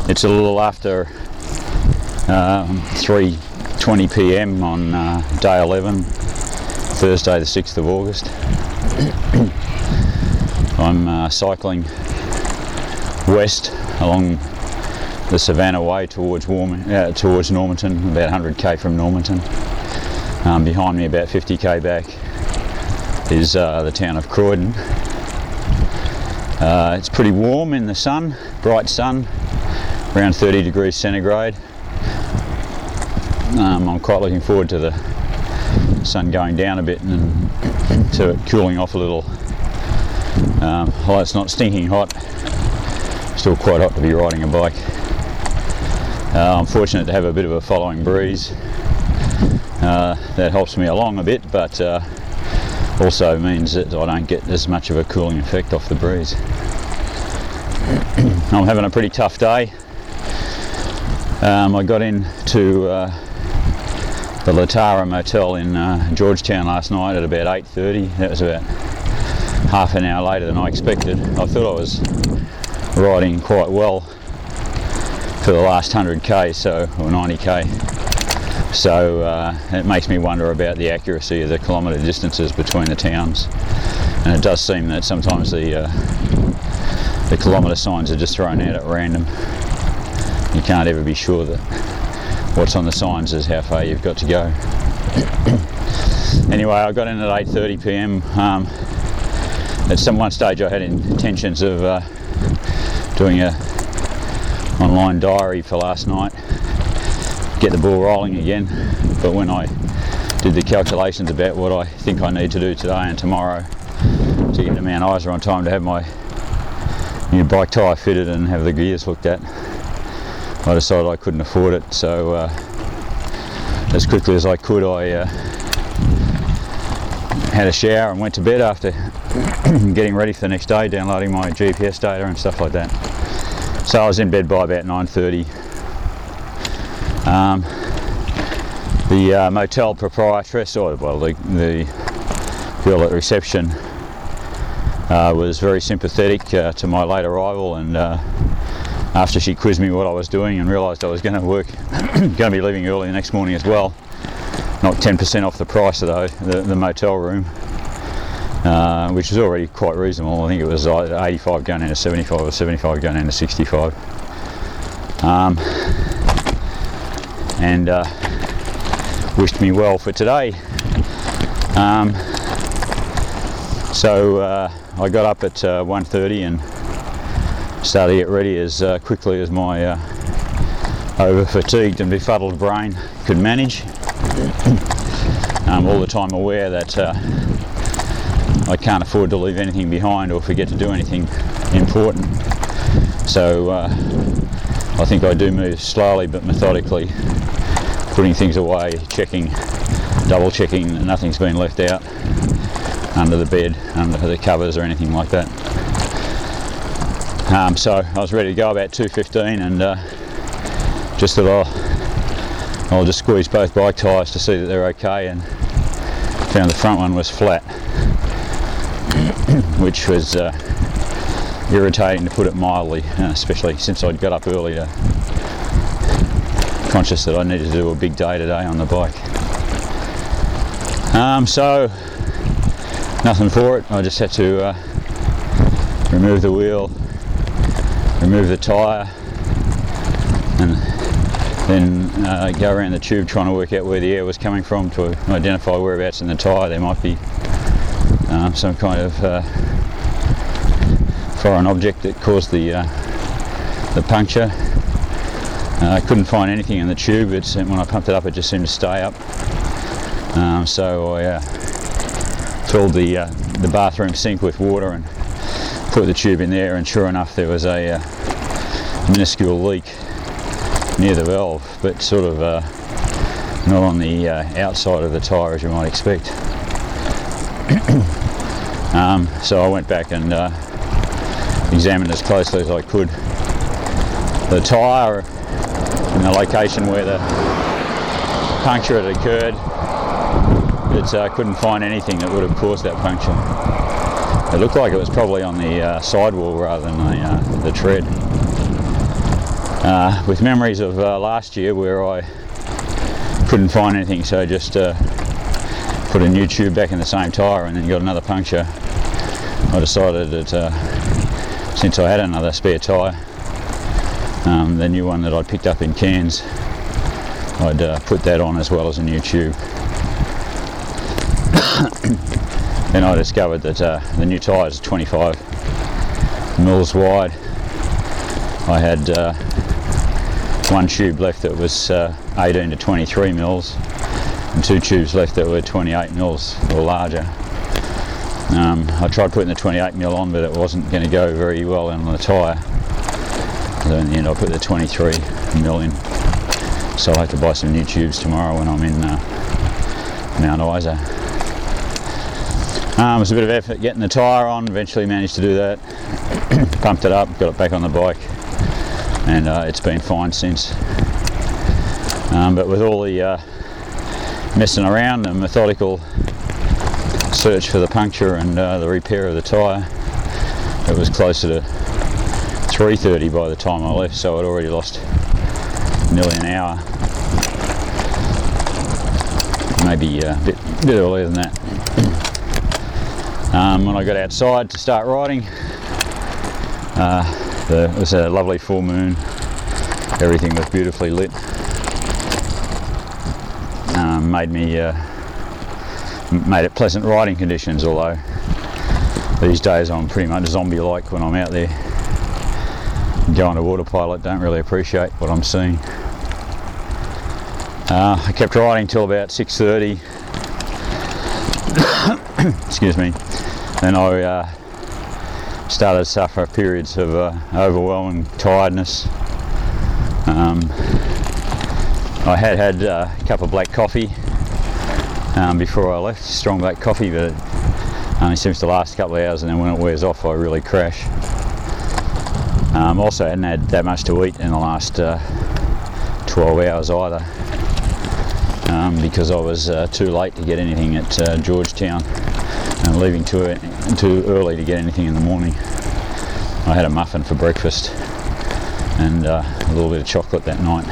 It's a little after 3:20 p.m. on day 11, Thursday the 6th of August. I'm cycling west along the Savannah Way towards Normanton, about 100k from Normanton. Behind me, about 50k back, is the town of Croydon. It's pretty warm in the sun, bright sun, around 30 degrees centigrade. I'm quite looking forward to the sun going down a bit and to it cooling off a little. Although it's not stinking hot, still quite hot to be riding a bike. I'm fortunate to have a bit of a following breeze. That helps me along a bit, but also means that I don't get as much of a cooling effect off the breeze. I'm having a pretty tough day. I got into the Latara Motel in Georgetown last night at about 8:30. That was about half an hour later than I expected. I thought I was riding quite well for the last 100k or 90k. So it makes me wonder about the accuracy of the kilometre distances between the towns. And it does seem that sometimes the kilometre signs are just thrown out at random. You can't ever be sure that what's on the signs is how far you've got to go. Anyway, I got in at 8:30 p.m. At one stage I had intentions of doing a online diary for last night, get the ball rolling again, but when I did the calculations about what I think I need to do today and tomorrow to get to Mount Isa on time to have my new bike tyre fitted and have the gears looked at, I decided I couldn't afford it. So as quickly as I could, I had a shower and went to bed after getting ready for the next day, downloading my GPS data and stuff like that. So I was in bed by about 9:30. The motel proprietress, or well, the girl at reception, was very sympathetic to my late arrival, and after she quizzed me what I was doing and realised I was going to be leaving early the next morning as well, knocked 10% off the price of the motel room, which was already quite reasonable. I think it was 85 going into 75 or 75 going into 65. And wished me well for today. So I got up at 1:30 and started to get ready as quickly as my over-fatigued and befuddled brain could manage. All the time aware that I can't afford to leave anything behind or forget to do anything important. So I think I do move slowly but methodically, putting things away, double checking that nothing's been left out under the bed, under the covers or anything like that. So I was ready to go about 2:15 and just thought I'll just squeeze both bike tyres to see that they're okay, and found the front one was flat, which was irritating to put it mildly, especially since I'd got up early, conscious that I needed to do a big day today on the bike. So nothing for it. I just had to remove the wheel, remove the tyre, and then go around the tube trying to work out where the air was coming from to identify whereabouts in the tyre there might be some kind of foreign object that caused the puncture. I couldn't find anything in the tube. When I pumped it up, it just seemed to stay up. So I filled the bathroom sink with water and put the tube in there, and sure enough there was a minuscule leak near the valve, but sort of not on the outside of the tyre as you might expect. So I went back and examined as closely as I could the tyre in the location where the puncture had occurred, but I couldn't find anything that would have caused that puncture. It looked like it was probably on the sidewall rather than the tread. with memories of last year where I couldn't find anything, so just put a new tube back in the same tyre and then got another puncture. I decided that since I had another spare tyre, the new one that I'd picked up in Cairns, I'd put that on as well as a new tube. Then I discovered that the new tyres are 25 mils wide. I had one tube left that was 18 to 23 mils and two tubes left that were 28 mils or larger. I tried putting the 28 mil on, but it wasn't going to go very well on the tyre. So in the end I put the 23 mil in. So I'll have to buy some new tubes tomorrow when I'm in Mount Isa. It was a bit of effort getting the tyre on, eventually managed to do that. Pumped it up, got it back on the bike, and it's been fine since. But with all the messing around and methodical search for the puncture and the repair of the tyre, it was closer to 3:30 by the time I left, so I'd already lost nearly an hour. Maybe a bit earlier than that. When I got outside to start riding, it was a lovely full moon. Everything was beautifully lit. Made it pleasant riding conditions, although these days I'm pretty much zombie-like when I'm out there. Going to autopilot, don't really appreciate what I'm seeing. I kept riding till about 6:30. Excuse me. Then I started to suffer periods of overwhelming tiredness. I had a cup of black coffee before I left, strong black coffee, but it only seems to last a couple of hours, and then when it wears off I really crash. Also hadn't had that much to eat in the last 12 hours either, because I was too late to get anything at Georgetown and leaving too early to get anything in the morning. I had a muffin for breakfast and a little bit of chocolate that night.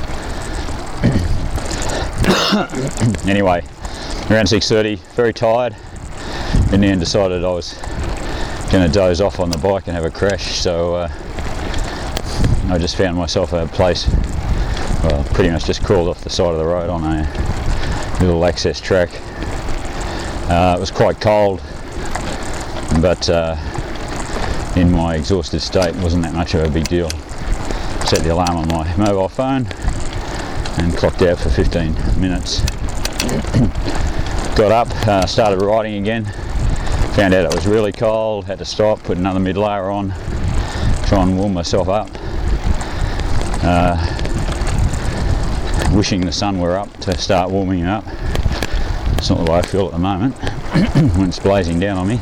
Anyway, around 6:30, very tired. In the end decided I was going to doze off on the bike and have a crash, so I just found myself a place, well, pretty much just crawled off the side of the road on a little access track. It was quite cold, but in my exhausted state it wasn't that much of a big deal. Set the alarm on my mobile phone and clocked out for 15 minutes. Got up, started riding again, found out it was really cold, had to stop, put another mid-layer on, try and warm myself up. Wishing the sun were up to start warming up. It's not the way I feel at the moment when it's blazing down on me.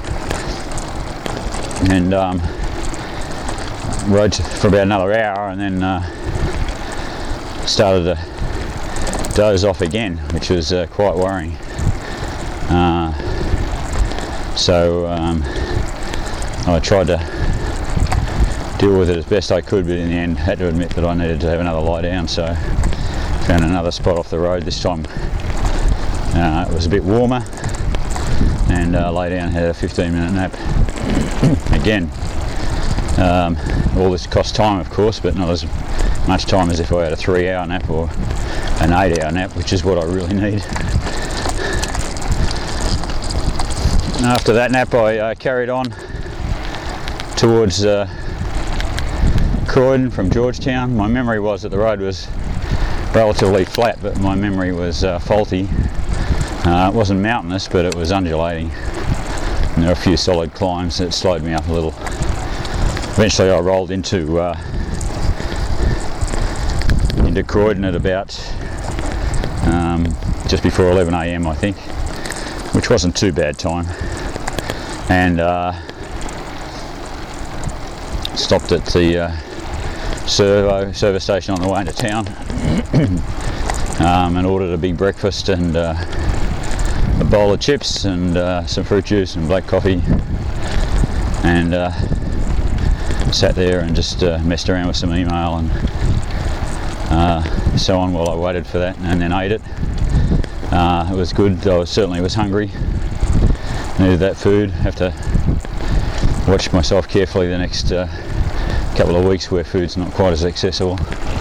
And rode for about another hour and then started to doze off again, which was quite worrying. So I tried to deal with it as best I could, but in the end had to admit that I needed to have another lie down, so found another spot off the road. This time it was a bit warmer, and lay down, had a 15-minute nap. Again, all this costs time of course, but not as much time as if I had a 3-hour nap or an 8-hour nap, which is what I really need. After that nap I carried on towards Croydon from Georgetown. My memory was that the road was relatively flat, but my memory was faulty. It wasn't mountainous, but it was undulating. And there were a few solid climbs that slowed me up a little. Eventually I rolled into Croydon at about just before 11 AM I think, which wasn't too bad time, and stopped at the service station on the way into town and ordered a big breakfast and a bowl of chips and some fruit juice and black coffee, and sat there and just messed around with some email and so on while I waited for that, and then ate it. It was good. I certainly was hungry, needed that food. Have to watch myself carefully the next couple of weeks where food's not quite as accessible.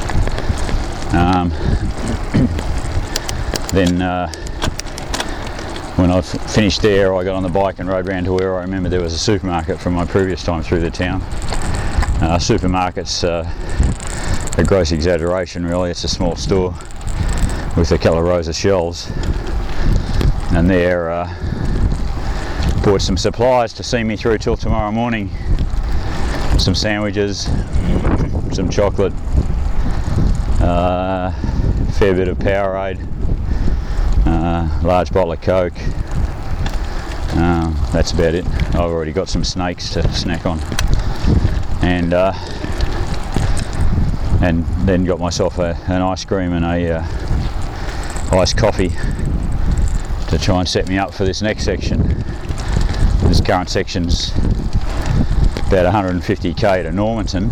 Then when I finished there, I got on the bike and rode round to where I remember there was a supermarket from my previous time through the town. Supermarket's a gross exaggeration really. It's a small store with a couple of rows of shelves, and there bought some supplies to see me through till tomorrow morning. Some sandwiches, some chocolate, fair bit of Powerade, large bottle of Coke. That's about it. I've already got some snakes to snack on, and then got myself an ice cream and a iced coffee to try and set me up for this next section. This current section's about 150k to Normanton.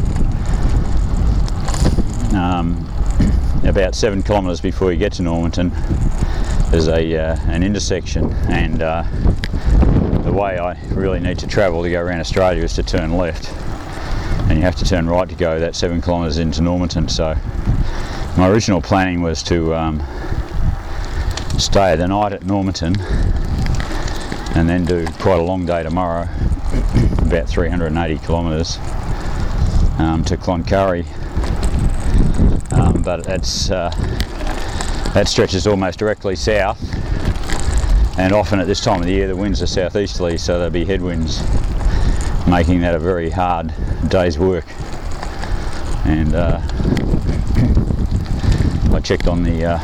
About 7 kilometres before you get to Normanton, there's an intersection, and the way I really need to travel to go around Australia is to turn left, and you have to turn right to go that 7 kilometres into Normanton. So my original planning was to stay the night at Normanton and then do quite a long day tomorrow, about 380 kilometres to Cloncurry, but that stretches almost directly south, and often at this time of the year the winds are southeasterly, so there'll be headwinds, making that a very hard day's work. And I checked on the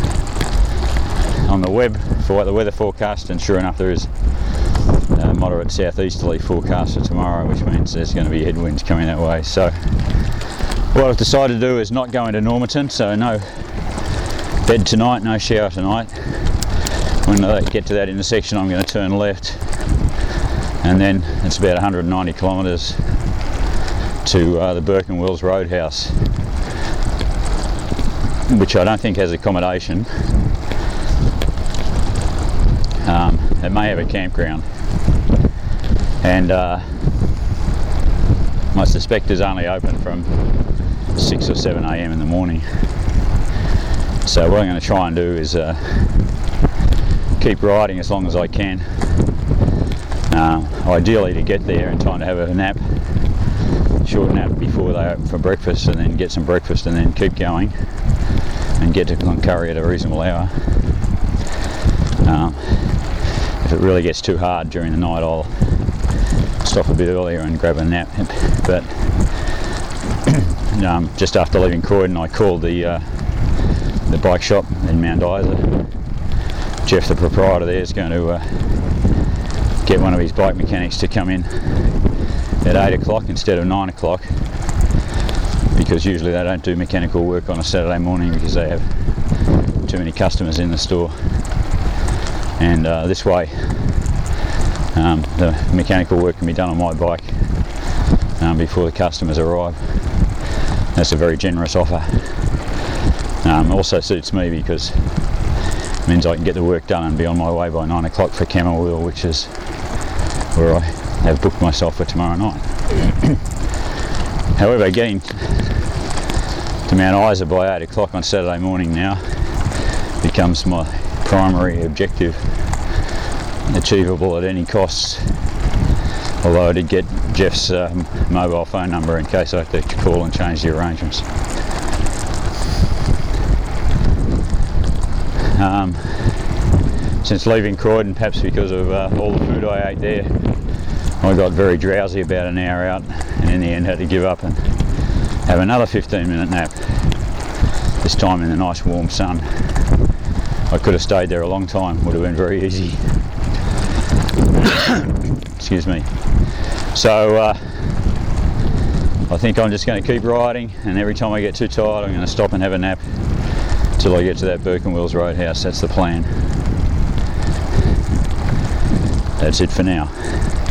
web for what the weather forecast, and sure enough there is a moderate southeasterly forecast for tomorrow, which means there's going to be headwinds coming that way. So what I've decided to do is not go into Normanton, so no bed tonight, no shower tonight. When I get to that intersection I'm going to turn left, and then it's about 190 kilometres to the Burke and Wills Roadhouse, which I don't think has accommodation. It may have a campground, and I suspect it's only open from 6 or 7 a.m. in the morning. So what I'm going to try and do is keep riding as long as I can, ideally to get there in time to have a nap, short nap before they open for breakfast, and then get some breakfast and then keep going and get to Cloncurry at a reasonable hour. If it really gets too hard during the night, I'll stop a bit earlier and grab a nap. But just after leaving Croydon, I called the bike shop in Mount Isa. Jeff, the proprietor there, is going to get one of his bike mechanics to come in at 8 o'clock instead of 9 o'clock, because usually they don't do mechanical work on a Saturday morning because they have too many customers in the store. And this way the mechanical work can be done on my bike before the customers arrive. That's a very generous offer. Also suits me because it means I can get the work done and be on my way by 9 o'clock for Camberwell, which is where I have booked myself for tomorrow night. However, getting to Mount Isa by 8 o'clock on Saturday morning now becomes my primary objective, achievable at any cost, although I did get Jeff's mobile phone number in case I have to call and change the arrangements. Since leaving Croydon, perhaps because of all the food I ate there, I got very drowsy about an hour out, and in the end had to give up and have another 15-minute nap, this time in the nice warm sun. I could have stayed there a long time, would have been very easy. Excuse me. So I think I'm just going to keep riding, and every time I get too tired I'm going to stop and have a nap till I get to that Burke and Wills Roadhouse. That's the plan. That's it for now.